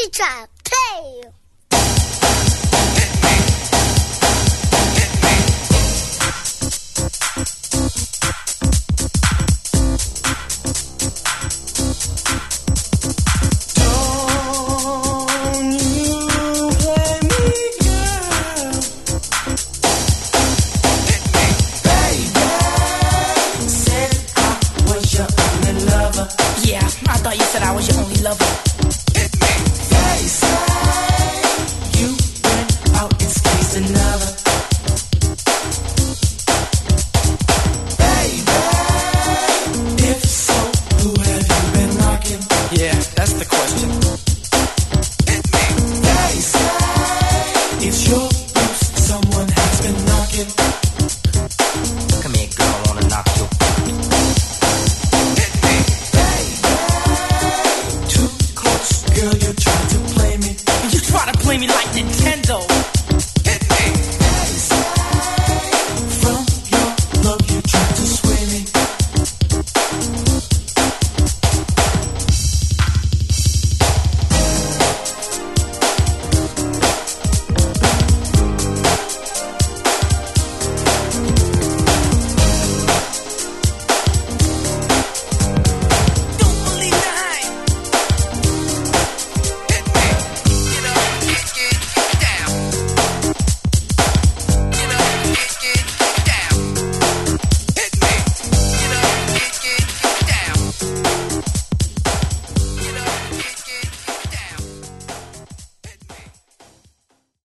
Trap, play. You said I was your only lover. They say you went out and squeezed another. Baby, if so, who have you been rocking? Yeah, that's the question. They say it's your roots, someone has been knocking. Come here, girl, I wanna knock you. Girl, you tried to play me. You try to play me like that.